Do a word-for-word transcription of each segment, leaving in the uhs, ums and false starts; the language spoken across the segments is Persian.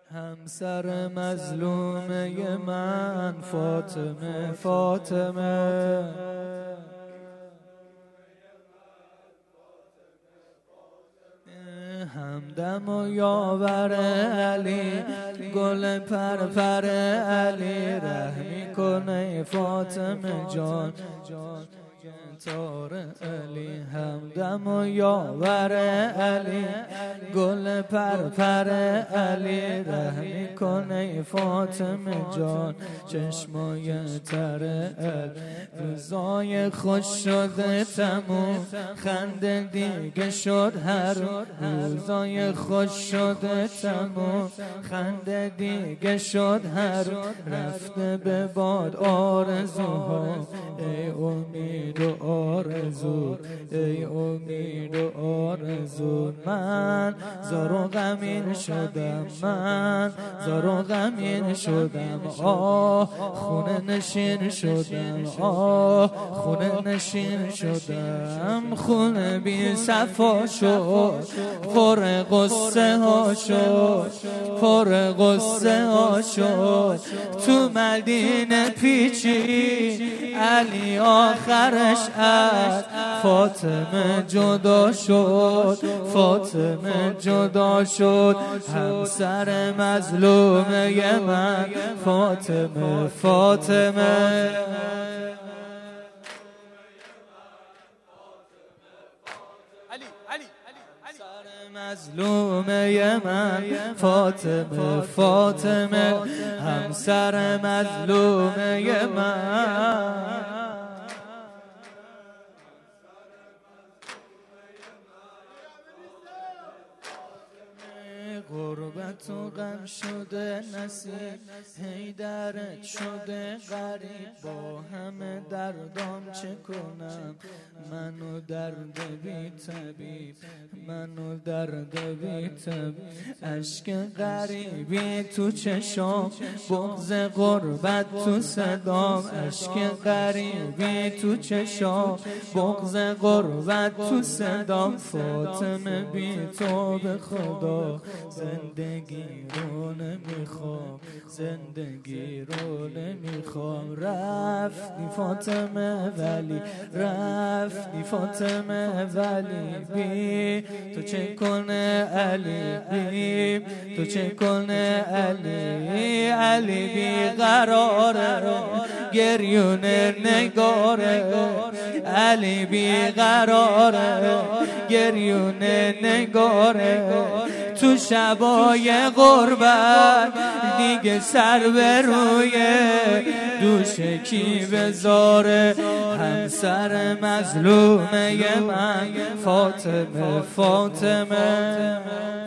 همسر مظلومه من فاطمه فاطمه همدم و یاور علی گل پرپر علی رحمی کنه فاطمه جان تار علی همدم و یاور علی گل پرپر علی رحمی کنه فاطمه جان چشمای تر علی روزای خوش شده تموم خنده دیگه شد هر روزای خوش شده تموم خنده دیگه شد هر رفته به باد آرزوها ای امید و آرزو ای امید و آرزو من زار و غمین شدم من زار و غمین شدم آه خونه نشین شدم آه خونه نشین شدم خونه بی صفا شد پر قصه ها شد پر قصه ها شد تو مدینه پیچی علی آخرش از فاطمه جدا شد فاطمه جدا شد همسر مظلومه من فاطمه فاطمه مظلومه من فاطمه فاطمه همسر مظلومه من غربت و غم شده نصیب هی درت شده غریب با همه دردام چه کنم منو درد بی طبیب منو درد بی طبیب عشق غریبی تو چشام بغض غربت تو صدام عشق غریبی تو چشام بغض غربت تو صدام فاطمه بی تو به خدا زندگی رو نمیخوام زندگی رو نمیخوام رفتی فاطمه ولی رفتی فاطمه ولی بی تو چه کنه علی بی تو چه کنه علی علی بی قراره گریون نگاره علی بی قراره گریون نگاره تو شبای غربت دیگه سر به روی دوش کی بذاره همسر مظلومه من فاطمه فاطمه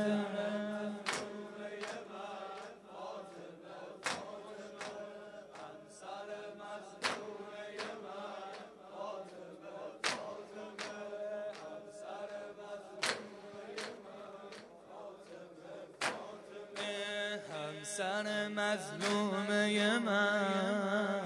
همسر مظلومه من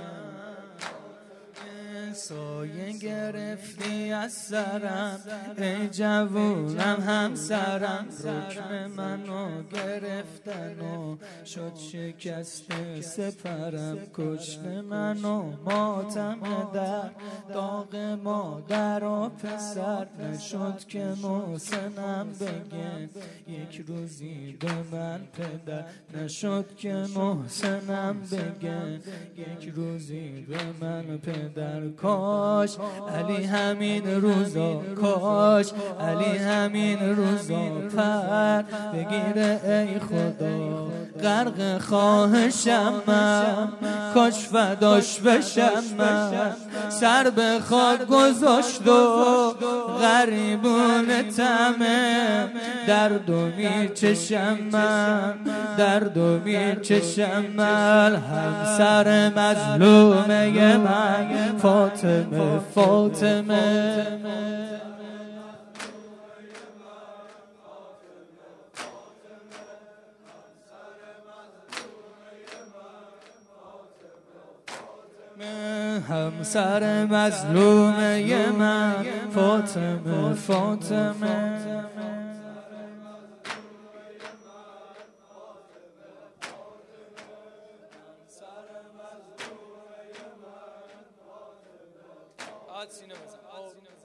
سایه گرفتی از سرم ای جوونم همسرم رکم منو گرفتن و شد شکست سپرم کشت منو ماتم در داغ مادر و پسر نشد که محسنم بگه یک روزی به من پدر نشد که محسنم بگه یک روزی به من پدر کاش علی همین روزا کاش علی همین روزا پر بگیره ای خدا غرق خواهشم من کاش فداش بشم من سر به خاک گذاشت و غریبون تمه درد و میچشم من درد و میچشم من همسر مظلومه من فاطمه فاطمه همسر مظلومه من فاطمه فاطمه راحت سینه بزن.